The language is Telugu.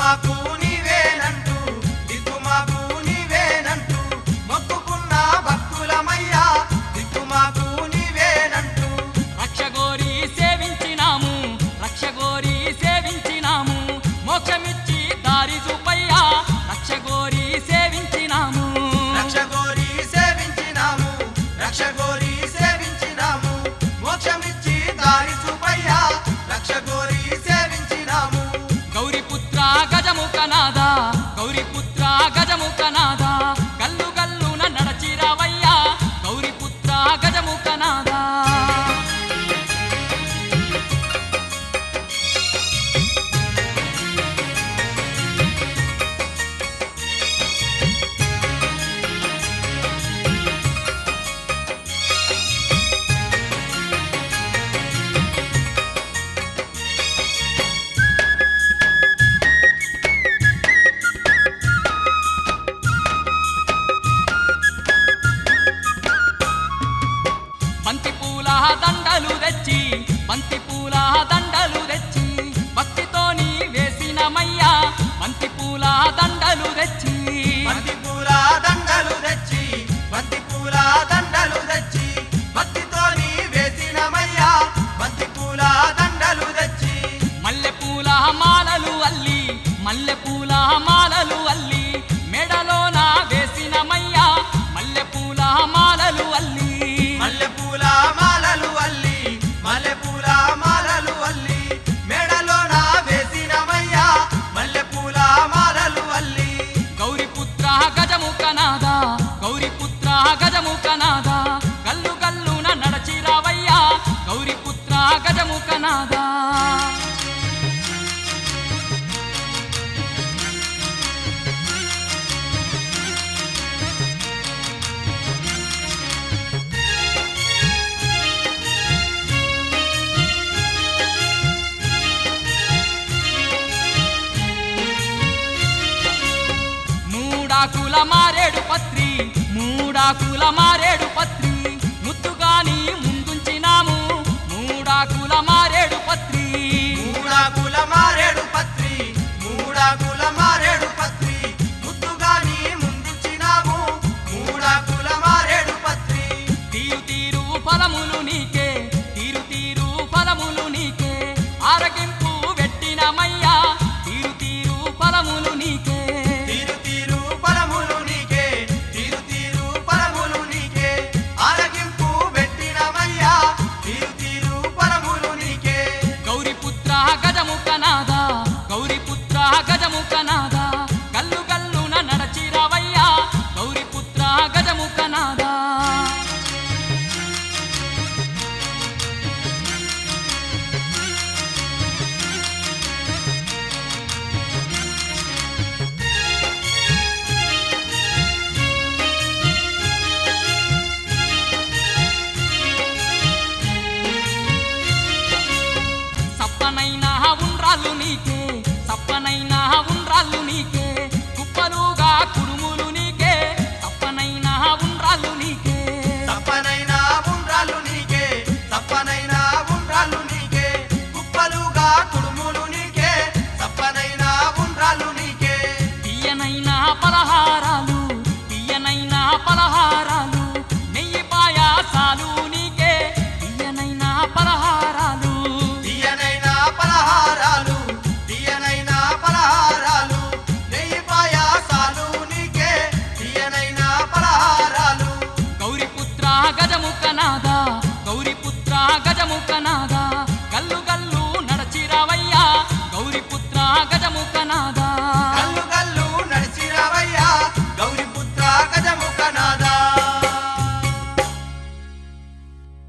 మాకు నీవేనంటూ దిక్కు మాకు నీవేనంటూ మొక్కుకున్న భక్తులమయ్యా దిక్కు మాకు నీవేనంటూ రక్షగోరి సేవించినాము రక్షగోరి సేవించినాము మోక్షమిచ్చి దారి చూపయ్యా రక్షగోరి సేవించినాము రక్షగోరి సేవించినాము రక్షగోరి సేవించినాము మోక్షమిచ్చి దారి చూపయ్యా రక్షగోరి సేవించినాము గౌరీపుత్ర గజముఖనాథ గౌరీపుత్ర గజముఖనాథ గల్లు గల్లున నడచిరావయ్యా గౌరీపుత్ర గజముఖనాథ బంతిపూల దండలు తెచ్చి బంతిపూల దండలు తెచ్చి భక్తితోని వేసినమయ్యా బంతిపూల దండలు తెచ్చి బంతిపూల దండలు తెచ్చి బంతిపూల దండలు తెచ్చి భక్తితోని వేసినమయ్యా బంతిపూల దండలు తెచ్చి మల్లెపూల మాలలు అల్లి మల్లెపూల మాలలు అల్లి మెడలోన వేసినమయ్యా మల్లెపూల మాలలు అల్లి మల్లెపూల మాలలు అల్లి మల్లెపూల మాలలు అల్లి మెడలోన వేసినమయ్యా మల్లెపూల మాలలు అల్లి గౌరీపుత్ర గజముఖనాథ గౌరీపుత్ర గజముఖనాథ గల్లు గల్లున నడచిరావయ్యా గౌరీపుత్ర గజముఖనాథ మూడాకుల మారేడు పత్రి మూడాకుల మారేడు పత్రి ముద్దుగాని ముందుంచినాము మూడాకుల మారేడు పత్రి మూడాకుల మారేడు పత్రి మూడాకుల మారేడు పత్రి ముద్దుగాని ముందుంచినాము మూడాకుల మారేడు పత్రి తీరు తీరు ఫలములు నీకే తీరు తీరు ఫలములు నీకే ఆరగింపు పెట్టినమయ్యా తీరు తీరు ఫలములు నీకే తీరు తీరు ఫలములు నీకే తీరు తీరు ఫలములు నీకే ఆరగింపు పెట్టినమయ్యా తీరు తీరు ఫలములు నీకే గౌరీపుత్ర గజముఖనాథ గౌరీపుత్ర గజముఖనాథ గల్లు గల్లున నడచిరావయ్యా గౌరీపుత్ర గజముఖనాథ సప్పనైనా ఉండ్రాళ్ళు నీకే సప్పనైనా ఉండ్రాళ్ళు నీకే